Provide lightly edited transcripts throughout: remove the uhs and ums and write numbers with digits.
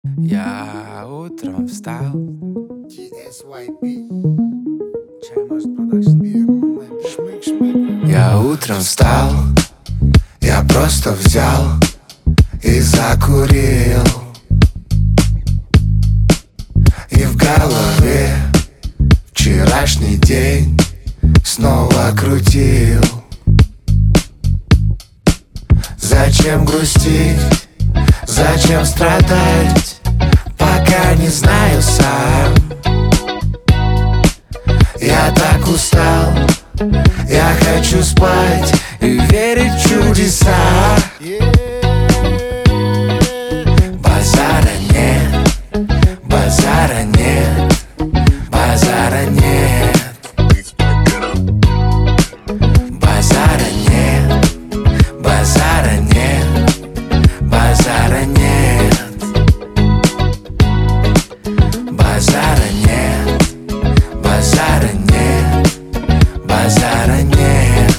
Я утром встал. Я утром встал, я просто взял и закурил. И в голове вчерашний день снова крутил. Зачем грустить, зачем страдать, пока не знаю сам. Я так устал, я хочу спать и верить в чудеса. Базара нет, базара нет, базара нет. Базара нет, базара нет, базара нет. Базара нет, базара нет, базара нет.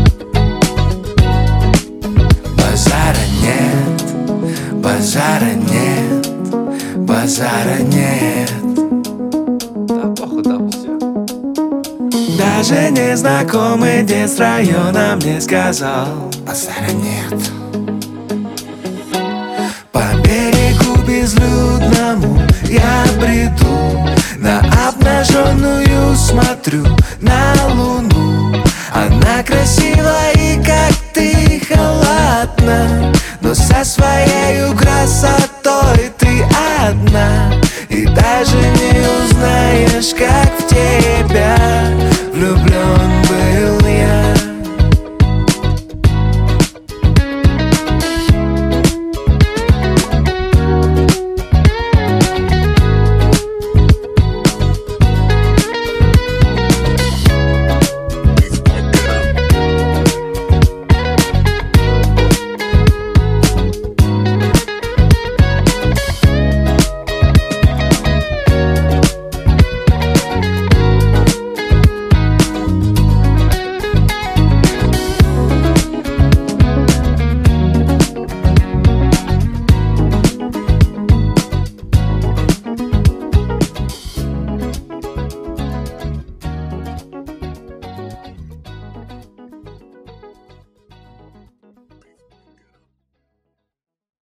Базара нет, базара нет, базара нет. Да, похудал все. Даже незнакомый дед с района мне сказал: базара нет. По берегу безлюдному я бреду, на обнаженную смотрю на луну. Она красива и как ты халатна, но со своей красотой ты одна. И даже не узнаешь, как в тени